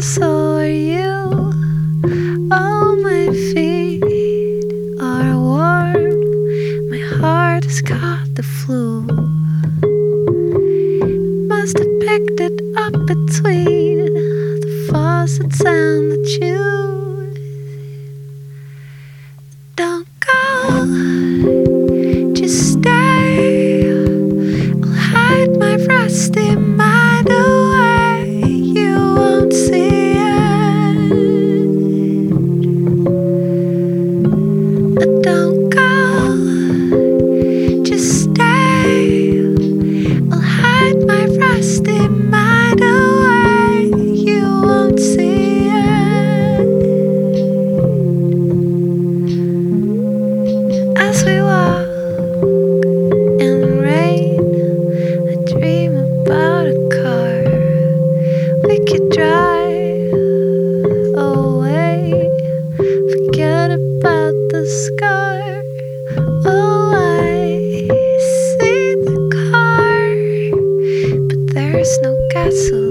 so are you. Oh, my feet are warm. My heart has caught the flu. Must have picked it up between the faucets and the tube. Don't go, just stay. I'll hide my rusty mind away. You won't see it. Don't go, just stay. I'll hide my rusty mind away. You won't see it. As we walk in the rain, I dream about a car we could drive away. Forget about the scar. Oh, I see the car, but there's no gasoline.